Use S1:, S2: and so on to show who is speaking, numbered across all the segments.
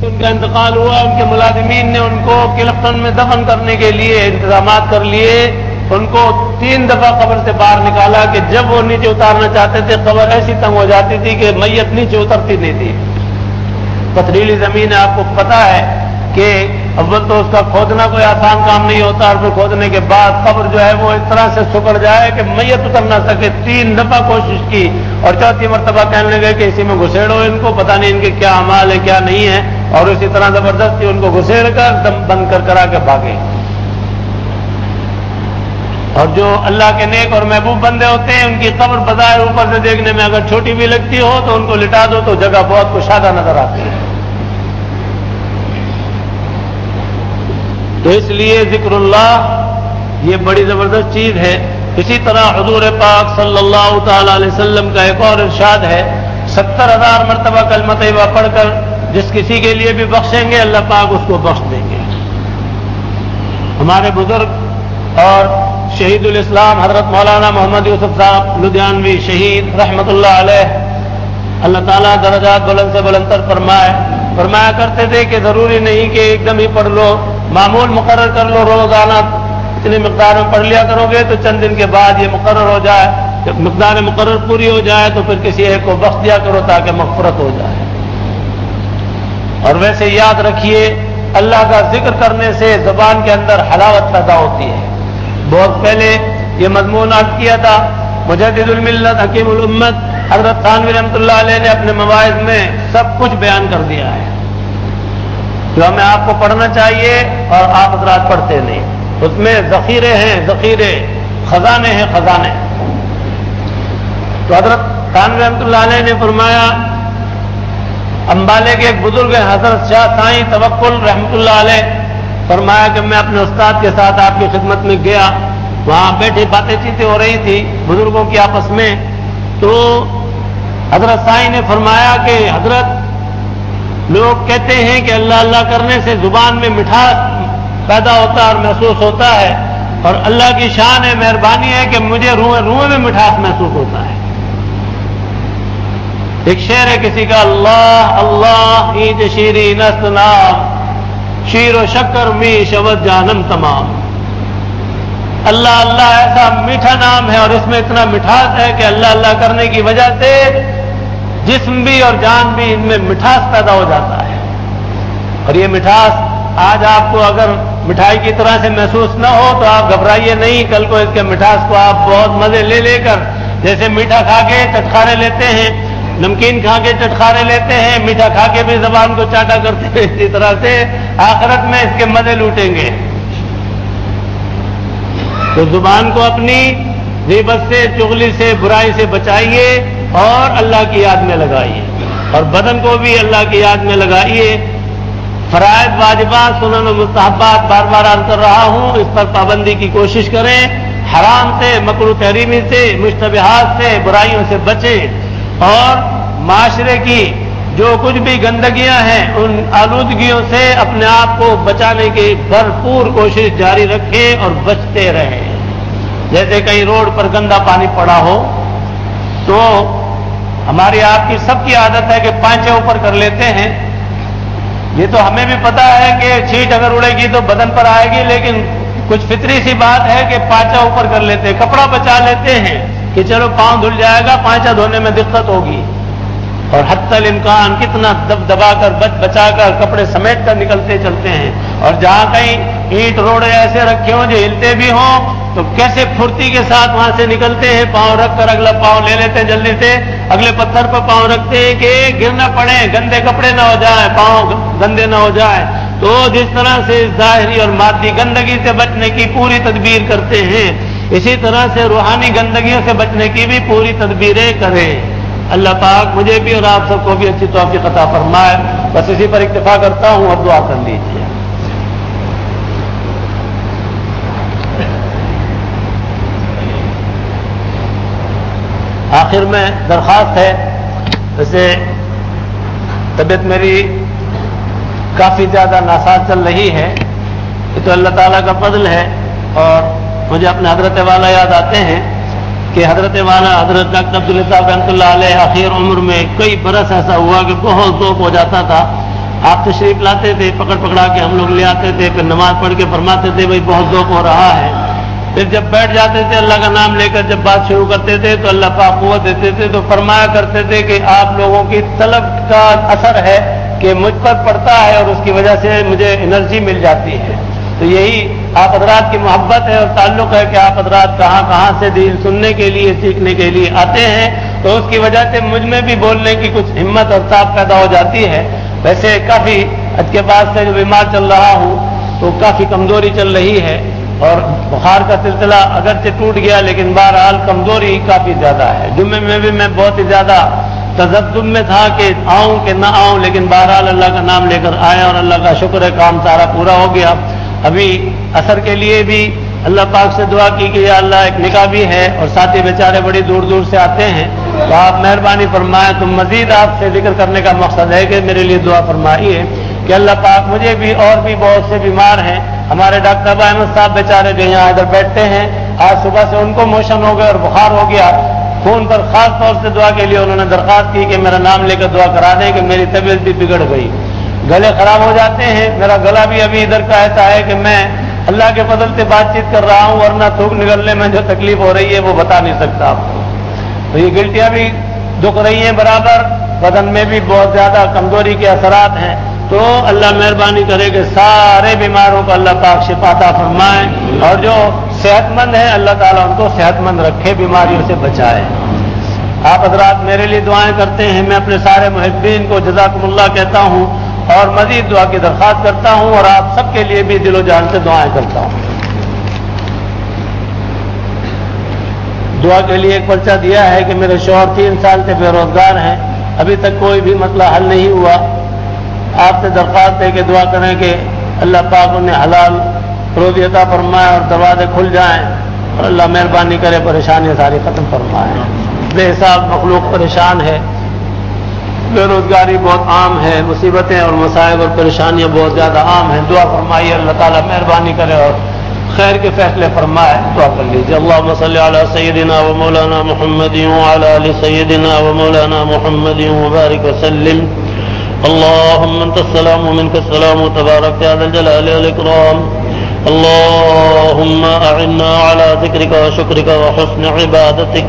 S1: ان کا انتقال ہوا، ان کے ملازمین نے ان کو کلفٹن میں دفن کرنے کے لیے انتظامات کر لیے، ان کو 3 دفعہ قبر سے باہر نکالا کہ جب وہ نیچے اتارنا چاہتے تھے قبر ایسی تنگ ہو جاتی تھی کہ میت نیچے اترتی نہیں تھی۔ پتھریلی زمین ہے، آپ کو پتا ہے کہ اول تو اس کا کھودنا کوئی آسان کام نہیں ہوتا، اور پھر کھودنے کے بعد قبر جو ہے وہ اس طرح سے سکڑ جائے کہ میت اتر نہ سکے۔ 3 دفعہ کوشش کی اور 4تھی مرتبہ کہنے لگے کہ اسی میں گھسیڑو ان کو، پتہ نہیں ان کے کیا اعمال ہے کیا نہیں ہے، اور اسی طرح زبردستی ان کو گھسیڑ کر دم بند کرا کے بھاگے۔ اور جو اللہ کے نیک اور محبوب بندے ہوتے ہیں ان کی قبر بظاہر اوپر سے دیکھنے میں اگر چھوٹی بھی لگتی ہو تو ان کو لٹا دو تو جگہ بہت کشادہ نظر آتی ہے۔ تو اس لیے ذکر اللہ یہ بڑی زبردست چیز ہے۔ اسی طرح حضور پاک صلی اللہ تعالی علیہ وسلم کا ایک اور ارشاد ہے، 70,000 مرتبہ کلمہ طیبہ پڑھ کر جس کسی کے لیے بھی بخشیں گے اللہ پاک اس کو بخش دیں گے۔ ہمارے بزرگ اور شہید الاسلام حضرت مولانا محمد یوسف صاحب لدھیانوی شہید رحمت اللہ علیہ، اللہ تعالیٰ درجات بلند سے بلندتر فرمایا کرتے تھے کہ ضروری نہیں کہ ایک دم ہی پڑھ لو، معمول مقرر کر لو، روزانہ اتنی مقدار میں پڑھ لیا کرو گے تو چند دن کے بعد یہ مقرر ہو جائے، جب مقدار مقرر پوری ہو جائے تو پھر کسی ایک کو بخش دیا کرو تاکہ مغفرت ہو جائے۔ اور ویسے یاد رکھیے اللہ کا ذکر کرنے سے زبان کے اندر حلاوت پیدا ہوتی ہے۔ بہت پہلے یہ مضمون عرض کیا تھا، مجدد الملت حکیم الامت حضرت تھانوی رحمۃ اللہ علیہ نے اپنے مواعظ میں سب کچھ بیان کر دیا ہے جو ہمیں آپ کو پڑھنا چاہیے اور آپ حضرات پڑھتے نہیں۔ اس میں ذخیرے ہیں، ذخیرے، خزانے ہیں، خزانے۔ تو حضرت تھانوی رحمۃ اللہ علیہ نے فرمایا، امبالے کے ایک بزرگ ہیں حضرت شاہ سائیں توکل رحمۃ اللہ علیہ، فرمایا کہ میں اپنے استاد کے ساتھ آپ کی خدمت میں گیا، وہاں بیٹھی باتیں چیتیں ہو رہی تھی بزرگوں کی آپس میں، تو حضرت سائیں نے فرمایا کہ حضرت لوگ کہتے ہیں کہ اللہ اللہ کرنے سے زبان میں مٹھاس پیدا ہوتا ہے اور محسوس ہوتا ہے، اور اللہ کی شان ہے، مہربانی ہے کہ مجھے روئے میں مٹھاس محسوس ہوتا ہے۔ ایک شعر ہے کسی کا، اللہ اللہ اینچ شیرین است نام، شیر و شکر می شود جانم تمام۔ اللہ اللہ ایسا میٹھا نام ہے اور اس میں اتنا مٹھاس ہے کہ اللہ اللہ کرنے کی وجہ سے جسم بھی اور جان بھی ان میں مٹھاس پیدا ہو جاتا ہے۔ اور یہ مٹھاس آج آپ کو اگر مٹھائی کی طرح سے محسوس نہ ہو تو آپ گھبرائیے نہیں، کل کو اس کے مٹھاس کو آپ بہت مزے لے کر، جیسے میٹھا کھا کے چٹخارے لیتے ہیں، نمکین کھا کے چٹخارے لیتے ہیں، میٹھا کھا کے بھی زبان کو چاٹا کرتے ہیں، اسی طرح سے آخرت میں اس کے مزے لوٹیں گے۔ تو زبان کو اپنی غیبت سے، چغلی سے، برائی سے بچائیے اور اللہ کی یاد میں لگائیے، اور بدن کو بھی اللہ کی یاد میں لگائیے۔ فرائض، واجبات، سنن و مستحبات بار بار عرض کر رہا ہوں، اس پر پابندی کی کوشش کریں، حرام سے، مکروہ تحریمی سے، مشتبہات سے، برائیوں سے بچیں، اور معاشرے کی جو کچھ بھی گندگیاں ہیں ان آلودگیوں سے اپنے آپ کو بچانے کی بھرپور کوشش جاری رکھیں اور بچتے رہیں۔ جیسے کہیں روڈ پر گندا پانی پڑا ہو تو ہماری آپ کی سب کی عادت ہے کہ پانچے اوپر کر لیتے ہیں۔ یہ تو ہمیں بھی پتا ہے کہ چھینٹ اگر اڑے گی تو بدن پر آئے گی، لیکن کچھ فطری سی بات ہے کہ پانچا اوپر کر لیتے ہیں، کپڑا بچا لیتے ہیں کہ چلو پاؤں دھل جائے گا، پانچا دھونے میں دقت ہوگی، اور حتی الامکان کتنا دبا کر بچا کر کپڑے سمیٹ کر نکلتے چلتے ہیں۔ اور جہاں کہیں اینٹ روڑے ایسے رکھے ہوں جو ہلتے بھی ہوں تو کیسے پھرتی کے ساتھ وہاں سے نکلتے ہیں، پاؤں رکھ کر اگلا پاؤں لے لیتے ہیں جلدی سے، اگلے پتھر پر پاؤں رکھتے ہیں کہ گر نہ پڑے، گندے کپڑے نہ ہو جائیں، پاؤں گندے نہ ہو جائیں۔ تو جس طرح سے ظاہری اور مادی گندگی سے بچنے کی پوری تدبیر کرتے ہیں، اسی طرح سے روحانی گندگیوں سے بچنے کی بھی پوری تدبیریں کریں۔ اللہ پاک مجھے بھی اور آپ سب کو بھی اچھی توفیق عطا فرمائے۔ بس اسی پر اکتفا کرتا ہوں اور دعا کر لیجیے۔ آخر میں درخواست ہے، ویسے طبیعت میری کافی زیادہ ناساز چل رہی ہے، یہ تو اللہ تعالیٰ کا فضل ہے، اور مجھے اپنے حضرت والا یاد آتے ہیں کہ حضرت والا حضرت ڈاکٹر عبداللہ صاحب رحمۃ اللہ علیہ آخر عمر میں کئی برس ایسا ہوا کہ بہت ذوق ہو جاتا تھا، آپ تشریف لاتے تھے، پکڑ پکڑا کے ہم لوگ لے آتے تھے، پھر نماز پڑھ کے فرماتے تھے بھائی بہت ذوق ہو رہا ہے. پھر جب بیٹھ جاتے تھے اللہ کا نام لے کر جب بات شروع کرتے تھے تو اللہ پاک قوت دیتے تھے. تو فرمایا کرتے تھے کہ آپ لوگوں کی طلب کا اثر ہے کہ مجھ پر پڑتا ہے اور اس کی وجہ سے مجھے انرجی مل جاتی ہے. تو یہی آپ حضرات کی محبت ہے اور تعلق ہے کہ آپ حضرات کہاں کہاں سے دین سننے کے لیے سیکھنے کے لیے آتے ہیں، تو اس کی وجہ سے مجھ میں بھی بولنے کی کچھ ہمت اور طاقت پیدا ہو جاتی ہے. ویسے کافی آج کے بعد سے جو بیمار چل رہا ہوں تو کافی کمزوری چل رہی ہے اور بخار کا سلسلہ اگرچہ ٹوٹ گیا لیکن بہرحال کمزوری کافی زیادہ ہے. جمعے میں بھی میں بہت ہی زیادہ تذبذب میں تھا کہ آؤں کہ نہ آؤں، لیکن بہرحال اللہ کا نام لے کر آیا اور اللہ کا شکر ہے کام سارا پورا ہو گیا. ابھی اثر کے لیے بھی اللہ پاک سے دعا کی کہ یا اللہ ایک نکاح بھی ہے اور ساتھی بیچارے بڑی دور دور سے آتے ہیں، تو آپ مہربانی فرمائیں. تو مزید آپ سے ذکر کرنے کا مقصد ہے کہ میرے لیے دعا فرمائیے کہ اللہ پاک مجھے بھی اور بھی بہت سے بیمار ہیں. ہمارے ڈاکٹر ابا احمد صاحب بیچارے جو یہاں ادھر بیٹھتے ہیں، آج صبح سے ان کو موشن ہو گیا اور بخار ہو گیا. فون پر خاص طور سے دعا کے لیے انہوں نے درخواست کی کہ میرا نام لے کر دعا کرا دیں کہ میری طبیعت بھی بگڑ گئی. گلے خراب ہو جاتے ہیں، میرا گلا بھی ابھی ادھر کا ایسا ہے کہ میں اللہ کے فضل سے بات چیت کر رہا ہوں ورنہ تھوک نکلنے میں جو تکلیف ہو رہی ہے وہ بتا نہیں سکتا آپ کو. تو یہ گلٹیاں بھی دکھ رہی ہیں برابر، بدن میں بھی بہت زیادہ کمزوری کے اثرات ہیں. تو اللہ مہربانی کرے کہ سارے بیماروں کو اللہ پاک شفا عطا فرمائے اور جو صحت مند ہیں اللہ تعالیٰ ان کو صحت مند رکھے، بیماریوں سے بچائے. آپ حضرات میرے لیے دعائیں کرتے ہیں، میں اپنے سارے محبین کو جزاکم اللہ کہتا ہوں اور مزید دعا کی درخواست کرتا ہوں اور آپ سب کے لیے بھی دل و جان سے دعائیں کرتا ہوں. دعا کے لیے ایک پرچہ دیا ہے کہ میرے شوہر 3 سال سے بے روزگار ہیں، ابھی تک کوئی بھی مسئلہ حل نہیں ہوا. آپ سے درخواست ہے کہ دعا کریں کہ اللہ پاک انہیں حلال روزی عطا فرمائے اور دروازے کھل جائیں اور اللہ مہربانی کرے پریشانیاں ساری ختم فرمائے. بے حساب مخلوق پریشان ہے، بے روزگاری بہت عام ہے، مصیبتیں اور مصائب اور پریشانیاں بہت زیادہ عام ہیں. دعا فرمائیے اللہ تعالیٰ مہربانی کرے اور خیر کے فیصلے فرمائے. دعا کر لیجیے. اللہم صلی علی سیدنا و مولانا محمد وعلی آل سیدنا و مولانا محمد وبارک وسلم. اللهم انت السلام ومنك السلام تبارك يا ذا الجلال والاكرام. اللهم اعنا على ذكرك وشكرك وحسن عبادتك.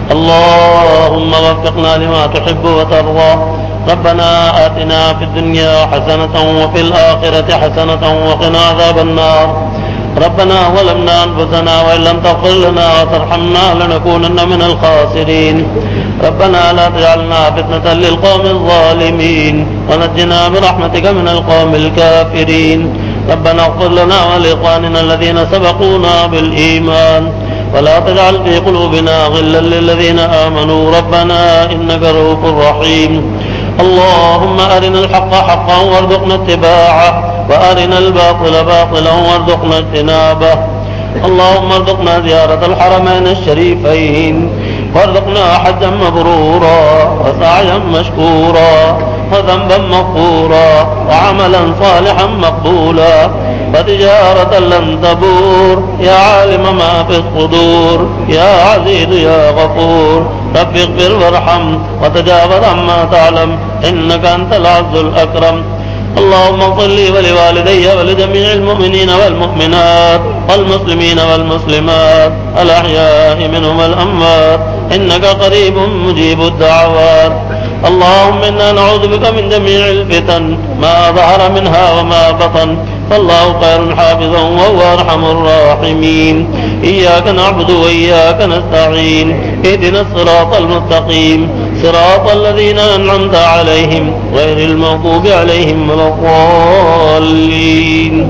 S1: اللهم وفقنا لما تحب وترضى. ربنا آتنا في الدنيا حسنة وفي الآخرة حسنة وقنا عذاب النار. ربنا ظلمنا أنفسنا وإن لم تغفر لنا وترحمنا لنكونن من الخاسرين. ربنا لا تجعلنا فتنة للقوم الظالمين ونجنا برحمتك من القوم الكافرين. ربنا اغفر لنا ولإخواننا الذين سبقونا بالإيمان ولا تجعل في قلوبنا غلا للذين آمنوا ربنا إنك رؤوف رحيم. اللهم أرنا الحق حقا وارزقنا اتباعه وأرنا الباطل باطلا وارزقنا اجتنابه. اللهم ارزقنا زيارة الحرمين الشريفين وارزقنا حجا مبرورا وسعيا مشكورا وذنبا مغفورا وعملا صالحا مقبولا وتجارة لن تبور. يا عالم ما في الصدور يا عزيز يا غفور. رب اغفر وارحم وتجاوز عما تعلم إنك أنت العز الأكرم. اللهم اغفر لي ولوالدي ولجميع المؤمنين والمؤمنات والمسلمين والمسلمات الأحياء منهم والأموات إنك قريب مجيب الدعوات. اللهم إنا نعوذ بك من جميع الفتن ما ظهر منها وما بطن فالله خير حافظا وهو أرحم الراحمين. إياك نعبد وإياك نستعين. اهدنا الصراط المستقيم صراط الذين أنعمت عليهم غير المغضوب عليهم ولا الضالين.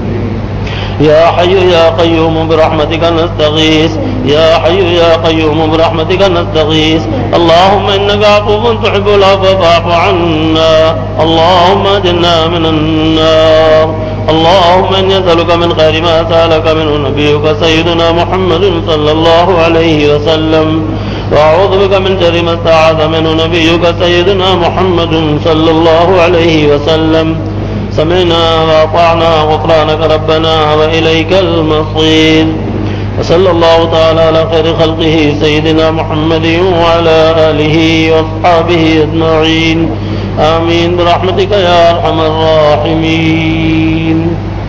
S1: يا حي يا قيوم برحمتك نستغيث. يا حي يا قيوم برحمتك نستغيث. اللهم إنك عفو تحب العفو فاعف عنا. اللهم اجرنا من النار. اللهم إني أسألك من خير ما سألك منه نبيك سيدنا محمد صلى الله عليه وسلم وأعوذ بك من شر ما استعاذ منه نبيك سيدنا محمد صلى الله عليه وسلم. سمعنا وأطعنا غفرانك ربنا وإليك المصير. وصلى الله تعالى على خير خلقه سيدنا محمد وعلى آله وأصحابه أجمعين. आमीन बिरहमतिका या अरहमर राहिमीन।